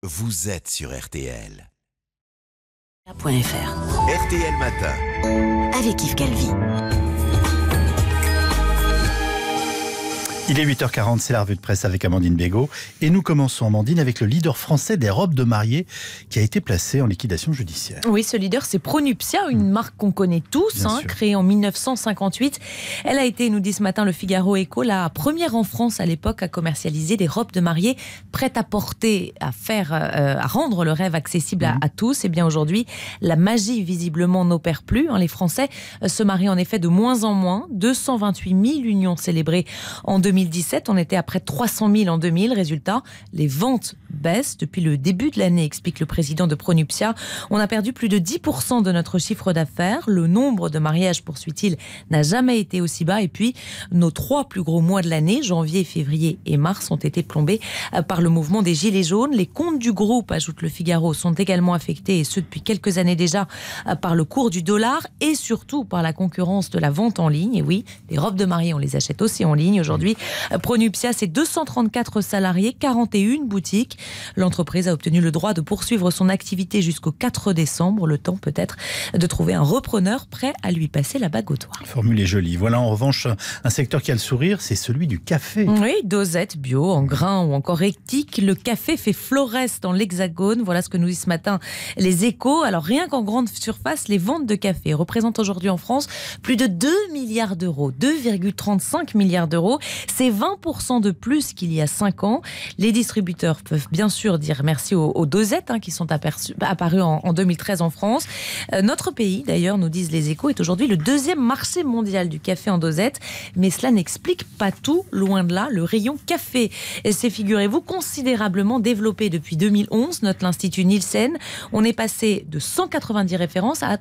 vous êtes sur RTL. RTL Matin. Avec Yves Calvi. Il est 8h40, c'est la revue de presse avec Amandine Bégaud. Et nous commençons, Amandine, avec le leader français des robes de mariée qui a été placé en liquidation judiciaire. Oui, ce leader, c'est Pronuptia, une marque qu'on connaît tous, créée en 1958. Elle a été, nous dit ce matin le Figaro Écho, la première en France à l'époque à commercialiser des robes de mariée prêtes à porter, à rendre le rêve accessible à tous. Et bien aujourd'hui, la magie visiblement n'opère plus. Les Français se marient en effet de moins en moins. 228 000 unions célébrées en 2017, on était à près de 300 000 en 2000. Résultat, les ventes baissent depuis le début de l'année, explique le président de Pronuptia. On a perdu plus de 10% de notre chiffre d'affaires. Le nombre de mariages, poursuit-il, n'a jamais été aussi bas. Et puis, nos 3 plus gros mois de l'année, janvier, février et mars, ont été plombés par le mouvement des Gilets jaunes. Les comptes du groupe, ajoute le Figaro, sont également affectés, et ce depuis quelques années déjà, par le cours du dollar et surtout par la concurrence de la vente en ligne. Et oui, les robes de mariée, on les achète aussi en ligne aujourd'hui. Pronuptia, c'est 234 salariés, 41 boutiques. L'entreprise a obtenu le droit de poursuivre son activité jusqu'au 4 décembre. Le temps peut-être de trouver un repreneur prêt à lui passer la bague au doigt. La formule est jolie. Voilà en revanche un secteur qui a le sourire, c'est celui du café. Oui, dosette, bio, en grains ou encore hectique. Le café fait florès dans l'Hexagone. Voilà ce que nous dit ce matin les Échos. Alors rien qu'en grande surface, les ventes de café représentent aujourd'hui en France plus de 2 milliards d'euros. 2,35 milliards d'euros. C'est 20% de plus qu'il y a 5 ans. Les distributeurs peuvent bien sûr dire merci aux dosettes qui sont apparues en 2013 en France. Notre pays, d'ailleurs, nous disent les Échos, est aujourd'hui le 2e marché mondial du café en dosette. Mais cela n'explique pas tout, loin de là. Le rayon café s'est, figurez-vous, considérablement développé depuis 2011, note l'Institut Nielsen. On est passé de 190 références à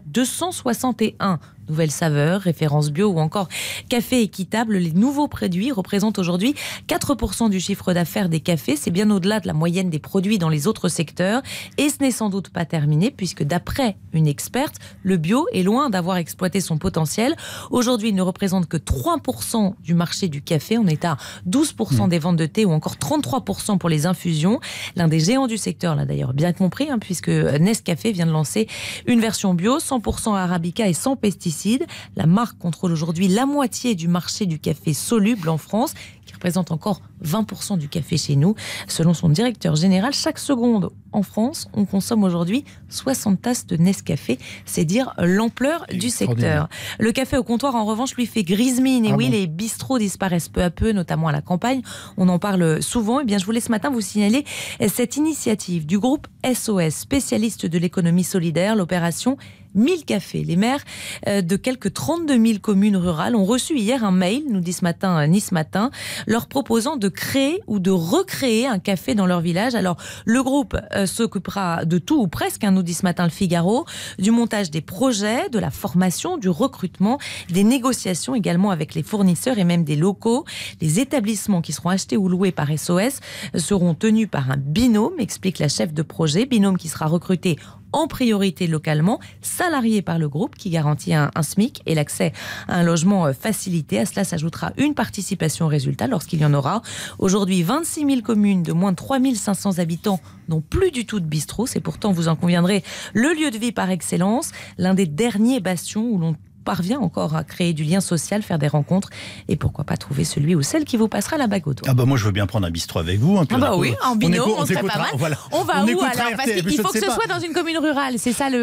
261. Nouvelles saveurs, références bio ou encore café équitable. Les nouveaux produits représentent aujourd'hui 4% du chiffre d'affaires des cafés. C'est bien au-delà de la moyenne des produits dans les autres secteurs. Et ce n'est sans doute pas terminé puisque d'après une experte, le bio est loin d'avoir exploité son potentiel. Aujourd'hui, il ne représente que 3% du marché du café. On est à 12% des ventes de thé ou encore 33% pour les infusions. L'un des géants du secteur l'a d'ailleurs bien compris puisque Nescafé vient de lancer une version bio, 100% arabica et sans pesticides. La marque contrôle aujourd'hui la moitié du marché du café soluble en France, qui représente encore 20% du café chez nous. Selon son directeur général, chaque seconde en France, on consomme aujourd'hui 60 tasses de Nescafé. C'est dire l'ampleur du secteur. Le café au comptoir, en revanche, lui fait grise mine. Et les bistrots disparaissent peu à peu, notamment à la campagne. On en parle souvent. Eh bien, je voulais ce matin vous signaler cette initiative du groupe SOS, spécialiste de l'économie solidaire, l'opération 1000 cafés. Les maires de quelques 32 000 communes rurales ont reçu hier un mail, nous dit ce matin Nice Matin, leur proposant de créer ou de recréer un café dans leur village. Alors, le groupe s'occupera de tout ou presque, nous dit ce matin le Figaro, du montage des projets, de la formation, du recrutement, des négociations également avec les fournisseurs et même des locaux. Les établissements qui seront achetés ou loués par SOS seront tenus par un binôme, explique la chef de projet, binôme qui sera recruté en priorité localement, salarié par le groupe qui garantit un SMIC et l'accès à un logement facilité. À cela s'ajoutera une participation au résultat lorsqu'il y en aura. Aujourd'hui, 26 000 communes de moins de 3 500 habitants n'ont plus du tout de bistrot. C'est pourtant, vous en conviendrez, le lieu de vie par excellence, l'un des derniers bastions où l'on parvient encore à créer du lien social, faire des rencontres et pourquoi pas trouver celui ou celle qui vous passera la bague au doigt. Moi je veux bien prendre un bistrot avec vous. Oui, en binôme, on serait pas mal. Voilà. On va où alors? Parce qu'il faut que ce soit dans une commune rurale, c'est ça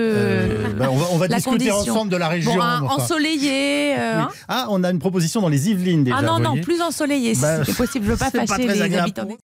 on va discuter condition. ensemble de la région. Ensoleillé. On a une proposition dans les Yvelines déjà. Non, plus ensoleillé si c'est possible. Je veux pas fâcher les habitants.